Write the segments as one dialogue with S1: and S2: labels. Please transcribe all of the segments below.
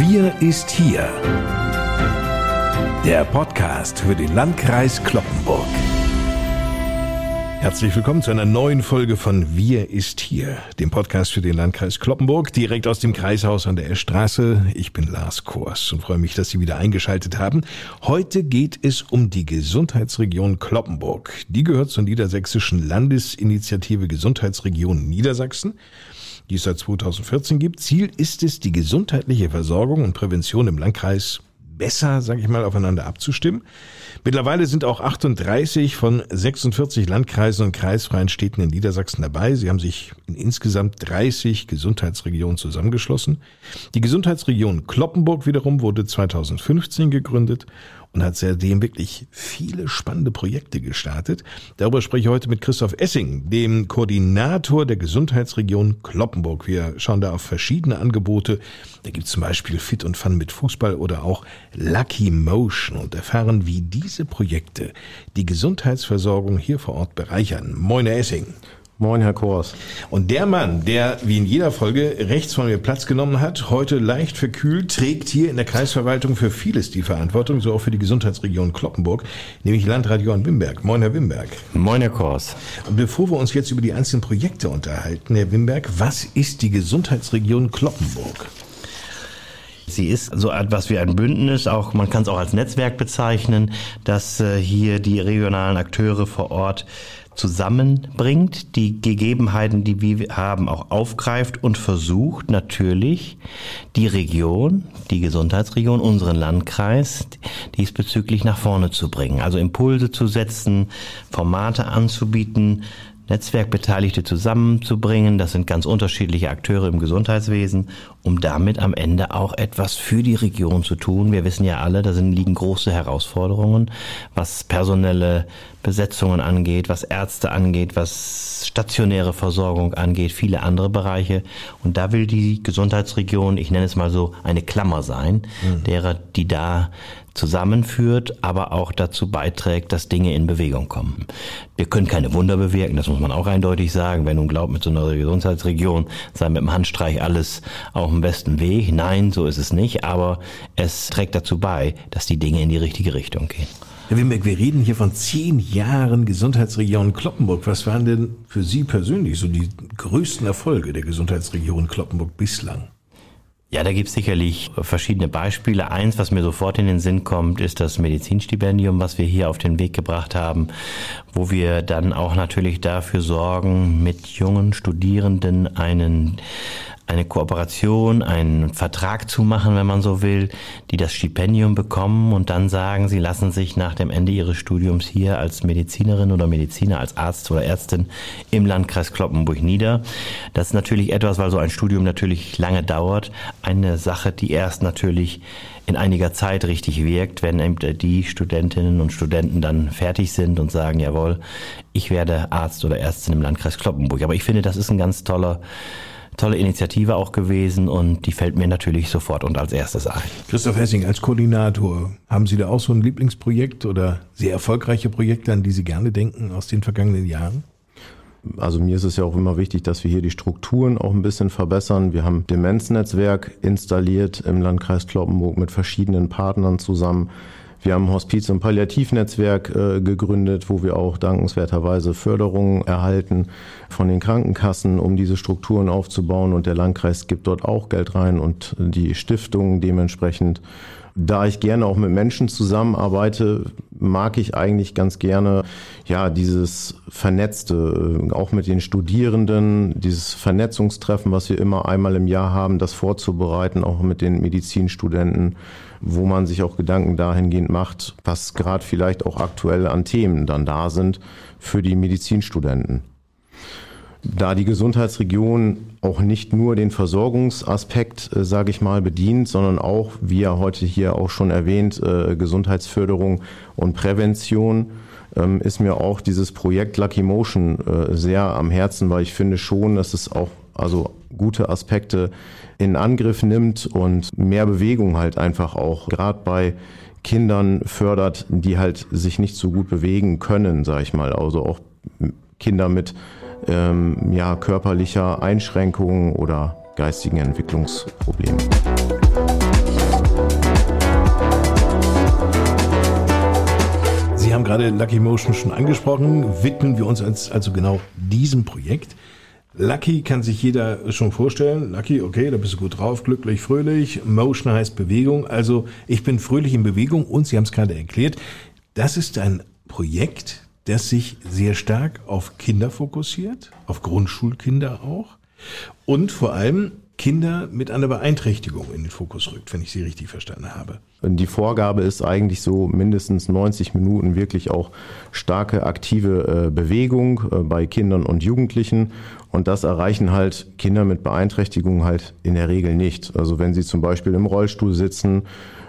S1: Wir ist hier. Der Podcast für den Landkreis Cloppenburg. Herzlich willkommen zu einer neuen Folge von Wir ist hier, dem Podcast für den Landkreis Cloppenburg, direkt aus dem Kreishaus an der Eschstraße. Ich bin Lars Kors und freue mich, dass Sie wieder eingeschaltet haben. Heute geht es um die Gesundheitsregion Cloppenburg. Die gehört zur niedersächsischen Landesinitiative Gesundheitsregion Niedersachsen, die es seit 2014 gibt. Ziel ist es, die gesundheitliche Versorgung und Prävention im Landkreis besser, aufeinander abzustimmen. Mittlerweile sind auch 38 von 46 Landkreisen und kreisfreien Städten in Niedersachsen dabei. Sie haben sich in insgesamt 30 Gesundheitsregionen zusammengeschlossen. Die Gesundheitsregion Cloppenburg wiederum wurde 2015 gegründet und hat seitdem wirklich viele spannende Projekte gestartet. Darüber spreche ich heute mit Christoph Essing, dem Koordinator der Gesundheitsregion Cloppenburg. Wir schauen da auf verschiedene Angebote. Da gibt es zum Beispiel Fit und Fun mit Fußball oder auch Lucky Motion und erfahren, wie diese Projekte die Gesundheitsversorgung hier vor Ort bereichern. Moin, Herr Essing.
S2: Moin, Herr Kors.
S1: Und der Mann, der wie in jeder Folge rechts von mir Platz genommen hat, heute leicht verkühlt, trägt hier in der Kreisverwaltung für vieles die Verantwortung, so auch für die Gesundheitsregion Cloppenburg, nämlich Landrat Johann Wimberg. Moin, Herr Wimberg.
S2: Moin, Herr Kors.
S1: Und bevor wir uns jetzt über die einzelnen Projekte unterhalten, Herr Wimberg, was ist die Gesundheitsregion Cloppenburg?
S2: Sie ist so etwas wie ein Bündnis, auch man kann es auch als Netzwerk bezeichnen, das hier die regionalen Akteure vor Ort zusammenbringt, die Gegebenheiten, die wir haben, auch aufgreift und versucht natürlich die Region, die Gesundheitsregion, unseren Landkreis diesbezüglich nach vorne zu bringen. Also Impulse zu setzen, Formate anzubieten, Netzwerkbeteiligte zusammenzubringen. Das sind ganz unterschiedliche Akteure im Gesundheitswesen, um damit am Ende auch etwas für die Region zu tun. Wir wissen ja alle, da liegen große Herausforderungen, was personelle Besetzungen angeht, was Ärzte angeht, was stationäre Versorgung angeht, viele andere Bereiche. Und da will die Gesundheitsregion, ich nenne es mal so, eine Klammer sein, derer, die da zusammenführt, aber auch dazu beiträgt, dass Dinge in Bewegung kommen. Wir können keine Wunder bewirken, das muss man auch eindeutig sagen. Wer nun glaubt, mit so einer Gesundheitsregion sei mit dem Handstreich alles auf dem besten Weg. Nein, so ist es nicht, aber es trägt dazu bei, dass die Dinge in die richtige Richtung gehen.
S1: Herr Wimberg, wir reden hier von 10 Jahren Gesundheitsregion Cloppenburg. Was waren denn für Sie persönlich so die größten Erfolge der Gesundheitsregion Cloppenburg bislang?
S2: Ja, da gibt's sicherlich verschiedene Beispiele. Eins, was mir sofort in den Sinn kommt, ist das Medizinstipendium, was wir hier auf den Weg gebracht haben, wo wir dann auch natürlich dafür sorgen, mit jungen Studierenden eine Kooperation, einen Vertrag zu machen, wenn man so will, die das Stipendium bekommen und dann sagen, sie lassen sich nach dem Ende ihres Studiums hier als Medizinerin oder Mediziner, als Arzt oder Ärztin im Landkreis Cloppenburg nieder. Das ist natürlich etwas, weil so ein Studium natürlich lange dauert, eine Sache, die erst natürlich in einiger Zeit richtig wirkt, wenn eben die Studentinnen und Studenten dann fertig sind und sagen, jawohl, ich werde Arzt oder Ärztin im Landkreis Cloppenburg. Aber ich finde, das ist ein ganz tolle Initiative auch gewesen und die fällt mir natürlich sofort und als erstes ein.
S1: Christoph Essing, als Koordinator, haben Sie da auch so ein Lieblingsprojekt oder sehr erfolgreiche Projekte, an die Sie gerne denken aus den vergangenen Jahren?
S3: Also mir ist es ja auch immer wichtig, dass wir hier die Strukturen auch ein bisschen verbessern. Wir haben Demenznetzwerk installiert im Landkreis Cloppenburg mit verschiedenen Partnern zusammen. Wir haben ein Hospiz- und Palliativnetzwerk gegründet, wo wir auch dankenswerterweise Förderungen erhalten von den Krankenkassen, um diese Strukturen aufzubauen. Und der Landkreis gibt dort auch Geld rein und die Stiftungen dementsprechend. Da ich gerne auch mit Menschen zusammenarbeite, mag ich eigentlich ganz gerne dieses Vernetzte, auch mit den Studierenden, dieses Vernetzungstreffen, was wir immer einmal im Jahr haben, das vorzubereiten, auch mit den Medizinstudenten, wo man sich auch Gedanken dahingehend macht, was gerade vielleicht auch aktuell an Themen dann da sind für die Medizinstudenten. Da die Gesundheitsregion auch nicht nur den Versorgungsaspekt, bedient, sondern auch, wie ja heute hier auch schon erwähnt, Gesundheitsförderung und Prävention, ist mir auch dieses Projekt Lucky Motion sehr am Herzen, weil ich finde schon, dass es auch gute Aspekte in Angriff nimmt und mehr Bewegung halt einfach auch gerade bei Kindern fördert, die halt sich nicht so gut bewegen können, also auch Kinder mit körperlicher Einschränkungen oder geistigen Entwicklungsproblemen.
S1: gerade Lucky Motion schon angesprochen, widmen wir uns also genau diesem Projekt. Lucky kann sich jeder schon vorstellen. Lucky, okay, da bist du gut drauf, glücklich, fröhlich. Motion heißt Bewegung. Also ich bin fröhlich in Bewegung und Sie haben es gerade erklärt, das ist ein Projekt, das sich sehr stark auf Kinder fokussiert, auf Grundschulkinder auch und vor allem Kinder mit einer Beeinträchtigung in den Fokus rückt, wenn ich Sie richtig verstanden habe.
S3: Die Vorgabe ist eigentlich so mindestens 90 Minuten wirklich auch starke aktive Bewegung bei Kindern und Jugendlichen. Und das erreichen halt Kinder mit Beeinträchtigung halt in der Regel nicht. Also wenn sie zum Beispiel im Rollstuhl sitzen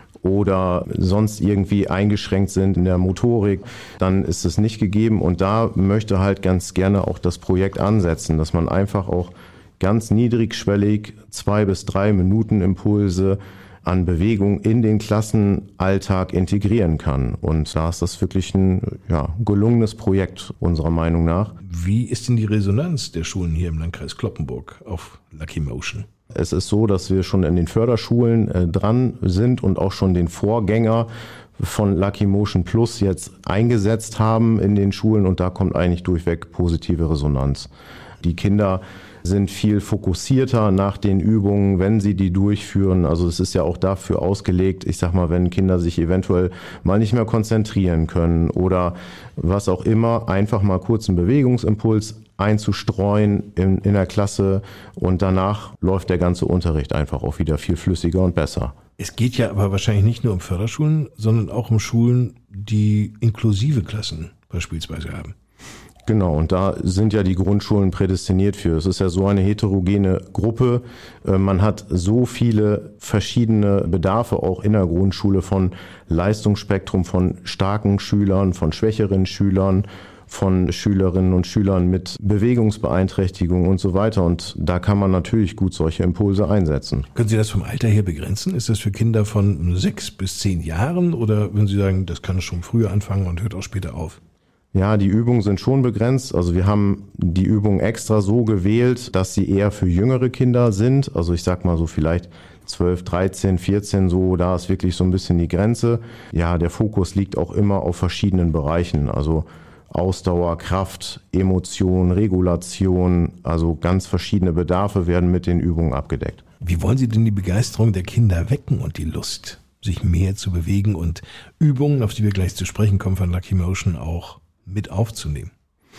S3: oder sonst irgendwie eingeschränkt sind in der Motorik, dann ist es nicht gegeben. Und da möchte halt ganz gerne auch das Projekt ansetzen, dass man einfach auch ganz niedrigschwellig 2 bis 3 Minuten Impulse an Bewegung in den Klassenalltag integrieren kann. Und da ist das wirklich ein gelungenes Projekt unserer Meinung nach.
S1: Wie ist denn die Resonanz der Schulen hier im Landkreis Cloppenburg auf Lucky Motion?
S3: Es ist so, dass wir schon in den Förderschulen dran sind und auch schon den Vorgänger von Lucky Motion Plus jetzt eingesetzt haben in den Schulen und da kommt eigentlich durchweg positive Resonanz. Die Kinder sind viel fokussierter nach den Übungen, wenn sie die durchführen. Also es ist ja auch dafür ausgelegt, ich sag mal, wenn Kinder sich eventuell mal nicht mehr konzentrieren können oder was auch immer, einfach mal kurz einen Bewegungsimpuls einzustreuen in der Klasse und danach läuft der ganze Unterricht einfach auch wieder viel flüssiger und besser.
S1: Es geht ja aber wahrscheinlich nicht nur um Förderschulen, sondern auch um Schulen, die inklusive Klassen beispielsweise haben.
S3: Genau, und da sind ja die Grundschulen prädestiniert für. Es ist ja so eine heterogene Gruppe. Man hat so viele verschiedene Bedarfe auch in der Grundschule von Leistungsspektrum von starken Schülern, von schwächeren Schülern, von Schülerinnen und Schülern mit Bewegungsbeeinträchtigung und so weiter. Und da kann man natürlich gut solche Impulse einsetzen.
S1: Können Sie das vom Alter her begrenzen? Ist das für Kinder von 6 bis 10 Jahren oder würden Sie sagen, das kann schon früher anfangen und hört auch später auf?
S3: Ja, die Übungen sind schon begrenzt. Also wir haben die Übungen extra so gewählt, dass sie eher für jüngere Kinder sind. Also ich sag mal so vielleicht 12, 13, 14 so, da ist wirklich so ein bisschen die Grenze. Ja, der Fokus liegt auch immer auf verschiedenen Bereichen. Also Ausdauer, Kraft, Emotion, Regulation, also ganz verschiedene Bedarfe werden mit den Übungen abgedeckt.
S1: Wie wollen Sie denn die Begeisterung der Kinder wecken und die Lust, sich mehr zu bewegen und Übungen, auf die wir gleich zu sprechen kommen von Lucky Motion, auch mit aufzunehmen?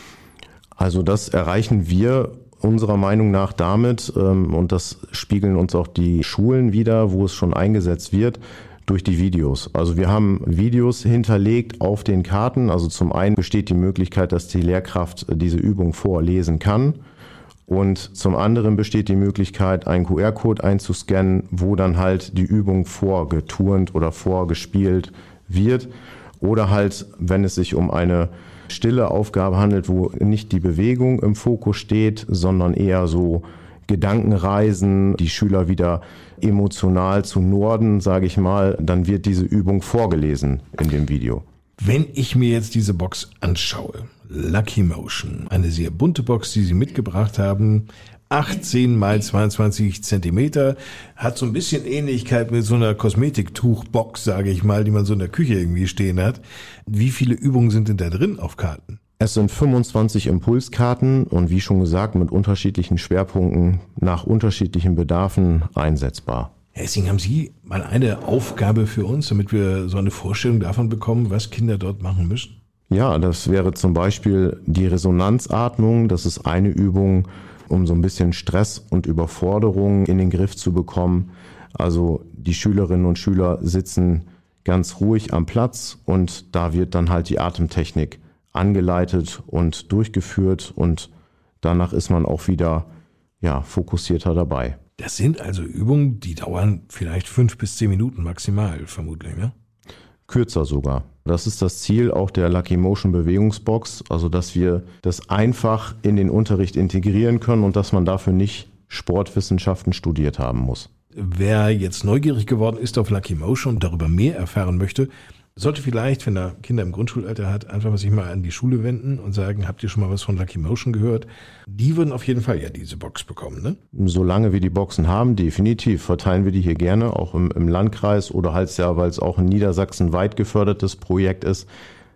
S3: Also das erreichen wir unserer Meinung nach damit, und das spiegeln uns auch die Schulen wider, wo es schon eingesetzt wird, durch die Videos. Also wir haben Videos hinterlegt auf den Karten. Also zum einen besteht die Möglichkeit, dass die Lehrkraft diese Übung vorlesen kann. Und zum anderen besteht die Möglichkeit, einen QR-Code einzuscannen, wo dann halt die Übung vorgeturnt oder vorgespielt wird. Oder halt, wenn es sich um eine stille Aufgabe handelt, wo nicht die Bewegung im Fokus steht, sondern eher so Gedankenreisen, die Schüler wieder emotional zu Norden, sage ich mal, dann wird diese Übung vorgelesen in dem Video.
S1: Wenn ich mir jetzt diese Box anschaue, Lucky Motion, eine sehr bunte Box, die Sie mitgebracht haben, 18 mal 22 Zentimeter, hat so ein bisschen Ähnlichkeit mit so einer Kosmetiktuchbox, sage ich mal, die man so in der Küche irgendwie stehen hat. Wie viele Übungen sind denn da drin auf Karten?
S3: Es sind 25 Impulskarten und wie schon gesagt, mit unterschiedlichen Schwerpunkten nach unterschiedlichen Bedarfen einsetzbar.
S1: Herr Essing, haben Sie mal eine Aufgabe für uns, damit wir so eine Vorstellung davon bekommen, was Kinder dort machen müssen?
S3: Ja, das wäre zum Beispiel die Resonanzatmung. Das ist eine Übung, um so ein bisschen Stress und Überforderung in den Griff zu bekommen. Also die Schülerinnen und Schüler sitzen ganz ruhig am Platz und da wird dann halt die Atemtechnik angeleitet und durchgeführt und danach ist man auch wieder fokussierter dabei.
S1: Das sind also Übungen, die dauern vielleicht 5 bis 10 Minuten maximal, vermutlich, ja?
S3: Kürzer sogar. Das ist das Ziel auch der Lucky Motion Bewegungsbox, also dass wir das einfach in den Unterricht integrieren können und dass man dafür nicht Sportwissenschaften studiert haben muss.
S1: Wer jetzt neugierig geworden ist auf Lucky Motion und darüber mehr erfahren möchte, sollte vielleicht, wenn er Kinder im Grundschulalter hat, einfach sich mal an die Schule wenden und sagen, habt ihr schon mal was von Lucky Motion gehört? Die würden auf jeden Fall ja diese Box bekommen, ne?
S3: Solange wir die Boxen haben, definitiv, verteilen wir die hier gerne, auch im Landkreis oder halt ja, weil es auch in Niedersachsen weit gefördertes Projekt ist,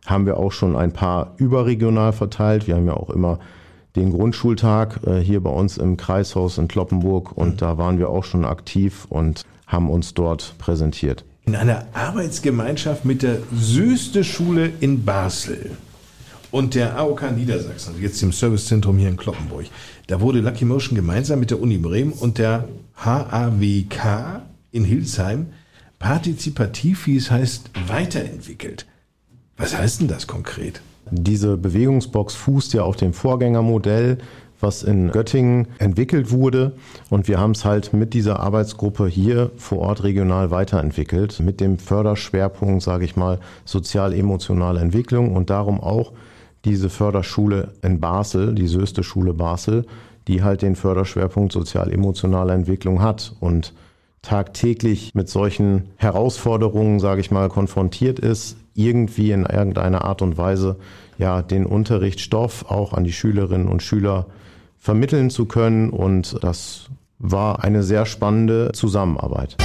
S3: haben wir auch schon ein paar überregional verteilt. Wir haben ja auch immer den Grundschultag hier bei uns im Kreishaus in Cloppenburg und da waren wir auch schon aktiv und haben uns dort präsentiert.
S1: In einer Arbeitsgemeinschaft mit der Süste-Schule in Basel und der AOK Niedersachsen, also jetzt dem Servicezentrum hier in Cloppenburg, da wurde Lucky Motion gemeinsam mit der Uni Bremen und der HAWK in Hildesheim partizipativ, wie es heißt, weiterentwickelt. Was heißt denn das konkret?
S3: Diese Bewegungsbox fußt ja auf dem Vorgängermodell, was in Göttingen entwickelt wurde. Und wir haben es halt mit dieser Arbeitsgruppe hier vor Ort regional weiterentwickelt, mit dem Förderschwerpunkt, sage ich mal, sozial-emotionale Entwicklung und darum auch diese Förderschule in Basel, die Süste-Schule Basel, die halt den Förderschwerpunkt sozial-emotionale Entwicklung hat und tagtäglich mit solchen Herausforderungen, sage ich mal, konfrontiert ist, irgendwie in irgendeiner Art und Weise ja den Unterrichtsstoff auch an die Schülerinnen und Schüler vermitteln zu können. Und das war eine sehr spannende Zusammenarbeit.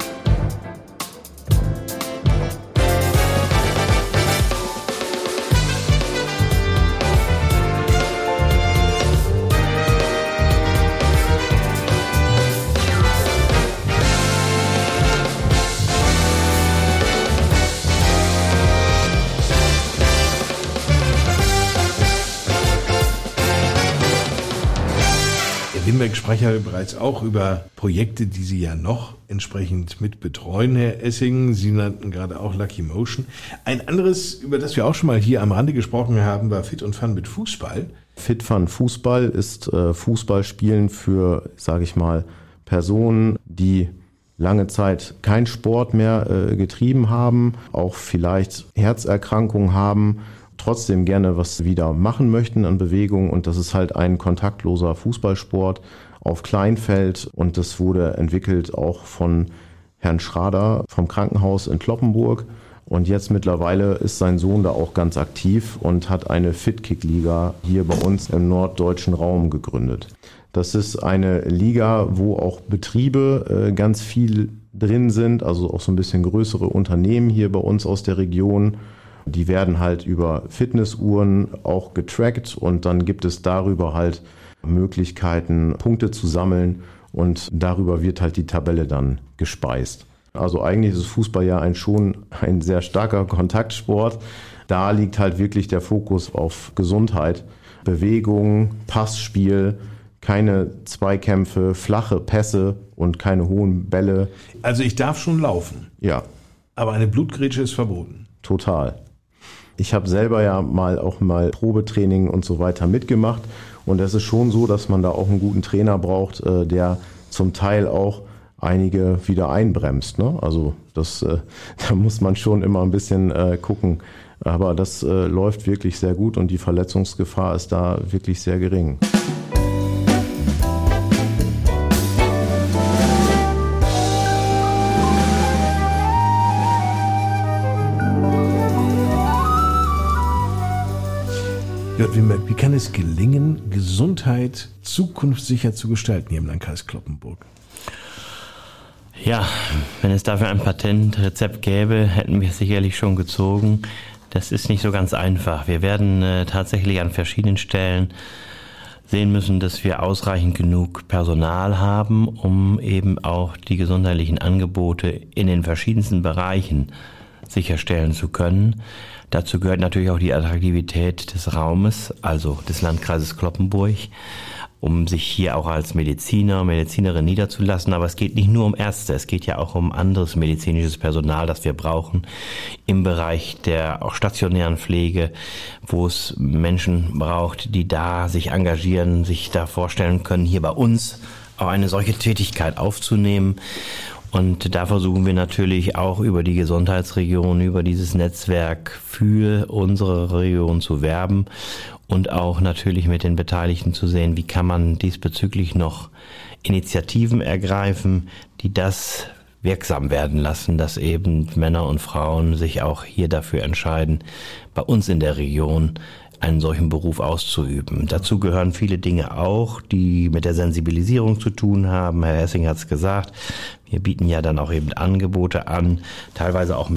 S1: Wimberg sprach ja bereits auch über Projekte, die Sie ja noch entsprechend mit betreuen, Herr Essingen. Sie nannten gerade auch Lucky Motion. Ein anderes, über das wir auch schon mal hier am Rande gesprochen haben, war Fit und Fun mit Fußball.
S3: Fit Fun Fußball ist Fußballspielen für, sage ich mal, Personen, die lange Zeit keinen Sport mehr getrieben haben, auch vielleicht Herzerkrankungen haben, trotzdem gerne was wieder machen möchten an Bewegung. Und das ist halt ein kontaktloser Fußballsport auf Kleinfeld. Und das wurde entwickelt auch von Herrn Schrader vom Krankenhaus in Cloppenburg. Und jetzt mittlerweile ist sein Sohn da auch ganz aktiv und hat eine Fit-Kick-Liga hier bei uns im norddeutschen Raum gegründet. Das ist eine Liga, wo auch Betriebe ganz viel drin sind, also auch so ein bisschen größere Unternehmen hier bei uns aus der Region. Die werden halt über Fitnessuhren auch getrackt und dann gibt es darüber halt Möglichkeiten, Punkte zu sammeln und darüber wird halt die Tabelle dann gespeist. Also eigentlich ist Fußball ja schon ein sehr starker Kontaktsport. Da liegt halt wirklich der Fokus auf Gesundheit, Bewegung, Passspiel, keine Zweikämpfe, flache Pässe und keine hohen Bälle.
S1: Also ich darf schon laufen.
S3: Ja.
S1: Aber eine Blutgrätsche ist verboten.
S3: Total. Ich habe selber ja auch mal Probetraining und so weiter mitgemacht und es ist schon so, dass man da auch einen guten Trainer braucht, der zum Teil auch einige wieder einbremst. Ne? Also da muss man schon immer ein bisschen gucken, aber das läuft wirklich sehr gut und die Verletzungsgefahr ist da wirklich sehr gering.
S1: Jörg Wimberg, wie kann es gelingen, Gesundheit zukunftssicher zu gestalten hier im Landkreis Cloppenburg?
S2: Ja, wenn es dafür ein Patentrezept gäbe, hätten wir es sicherlich schon gezogen. Das ist nicht so ganz einfach. Wir werden tatsächlich an verschiedenen Stellen sehen müssen, dass wir ausreichend genug Personal haben, um eben auch die gesundheitlichen Angebote in den verschiedensten Bereichen sicherstellen zu können. Dazu gehört natürlich auch die Attraktivität des Raumes, also des Landkreises Cloppenburg, um sich hier auch als Medizinerin niederzulassen. Aber es geht nicht nur um Ärzte, es geht ja auch um anderes medizinisches Personal, das wir brauchen im Bereich der auch stationären Pflege, wo es Menschen braucht, die da sich engagieren, sich da vorstellen können, hier bei uns auch eine solche Tätigkeit aufzunehmen. Und da versuchen wir natürlich auch über die Gesundheitsregion, über dieses Netzwerk für unsere Region zu werben und auch natürlich mit den Beteiligten zu sehen, wie kann man diesbezüglich noch Initiativen ergreifen, die das wirksam werden lassen, dass eben Männer und Frauen sich auch hier dafür entscheiden, bei uns in der Region einen solchen Beruf auszuüben. Dazu gehören viele Dinge auch, die mit der Sensibilisierung zu tun haben. Herr Essing hat es gesagt, wir bieten ja dann auch eben Angebote an, teilweise auch mit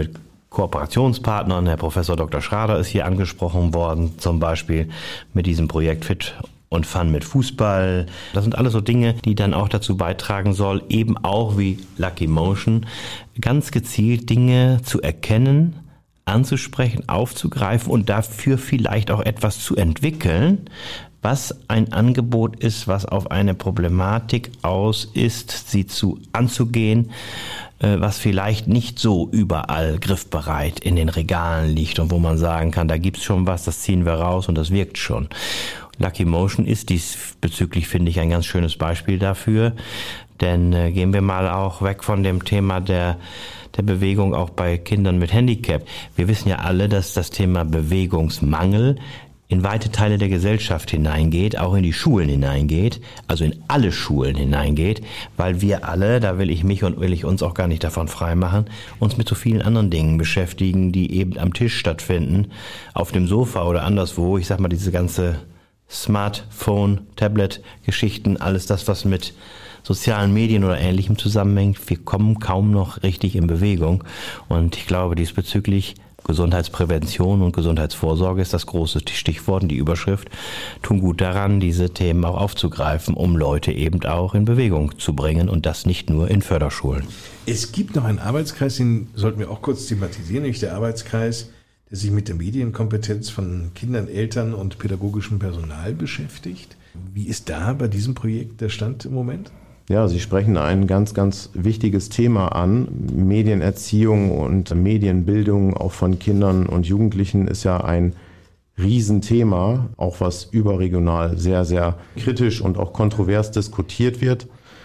S2: Kooperationspartnern. Herr Professor Dr. Schrader ist hier angesprochen worden, zum Beispiel mit diesem Projekt Fit und Fun mit Fußball. Das sind alles so Dinge, die dann auch dazu beitragen soll, eben auch wie Lucky Motion, ganz gezielt Dinge zu erkennen, anzusprechen, aufzugreifen und dafür vielleicht auch etwas zu entwickeln, was ein Angebot ist, was auf eine Problematik aus ist, sie anzugehen, was vielleicht nicht so überall griffbereit in den Regalen liegt und wo man sagen kann, da gibt's schon was, das ziehen wir raus und das wirkt schon. Lucky Motion ist diesbezüglich, finde ich, ein ganz schönes Beispiel dafür, denn gehen wir mal auch weg von dem Thema der Bewegung auch bei Kindern mit Handicap. Wir wissen ja alle, dass das Thema Bewegungsmangel in weite Teile der Gesellschaft hineingeht, auch in die Schulen hineingeht, also in alle Schulen hineingeht, weil wir alle, da will ich uns auch gar nicht davon freimachen, uns mit so vielen anderen Dingen beschäftigen, die eben am Tisch stattfinden, auf dem Sofa oder anderswo. Ich sag mal, diese ganze Smartphone, Tablet-Geschichten, alles das, was mit sozialen Medien oder Ähnlichem zusammenhängt, wir kommen kaum noch richtig in Bewegung. Und ich glaube, diesbezüglich Gesundheitsprävention und Gesundheitsvorsorge ist das große Stichwort und die Überschrift, tun gut daran, diese Themen auch aufzugreifen, um Leute eben auch in Bewegung zu bringen und das nicht nur in Förderschulen.
S1: Es gibt noch einen Arbeitskreis, den sollten wir auch kurz thematisieren, nämlich der Arbeitskreis, der sich mit der Medienkompetenz von Kindern, Eltern und pädagogischem Personal beschäftigt. Wie ist da bei diesem Projekt der Stand im Moment?
S3: Ja, Sie sprechen ein ganz, ganz wichtiges Thema an. Medienerziehung und Medienbildung auch von Kindern und Jugendlichen ist ja ein Riesenthema, auch was überregional sehr, sehr kritisch und auch kontrovers diskutiert wird.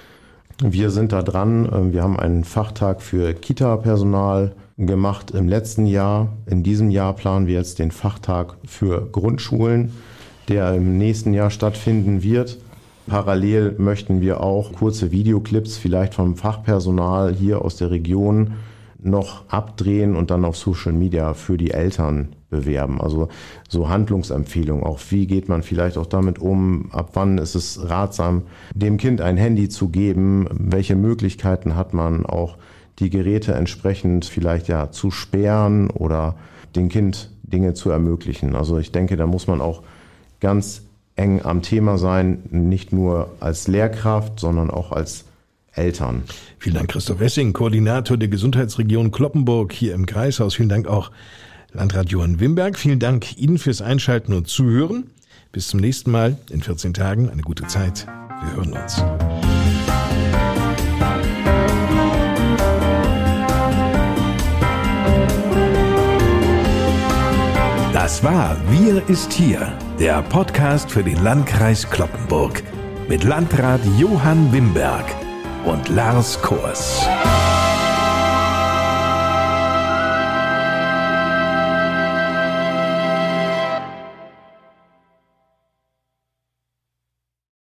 S3: Wir sind da dran. Wir haben einen Fachtag für Kita-Personal gemacht im letzten Jahr. In diesem Jahr planen wir jetzt den Fachtag für Grundschulen, der im nächsten Jahr stattfinden wird. Parallel möchten wir auch kurze Videoclips vielleicht vom Fachpersonal hier aus der Region noch abdrehen und dann auf Social Media für die Eltern bewerben. Also so Handlungsempfehlungen, auch wie geht man vielleicht auch damit um, ab wann ist es ratsam, dem Kind ein Handy zu geben, welche Möglichkeiten hat man auch, die Geräte entsprechend vielleicht ja zu sperren oder dem Kind Dinge zu ermöglichen. Also ich denke, da muss man auch ganz eng am Thema sein, nicht nur als Lehrkraft, sondern auch als Eltern.
S1: Vielen Dank, Christoph Wessing, Koordinator der Gesundheitsregion Cloppenburg hier im Kreishaus. Vielen Dank auch Landrat Johann Wimberg. Vielen Dank Ihnen fürs Einschalten und Zuhören. Bis zum nächsten Mal in 14 Tagen. Eine gute Zeit. Wir hören uns. Das war Wir ist hier, der Podcast für den Landkreis Cloppenburg mit Landrat Johann Wimberg und Lars Kors.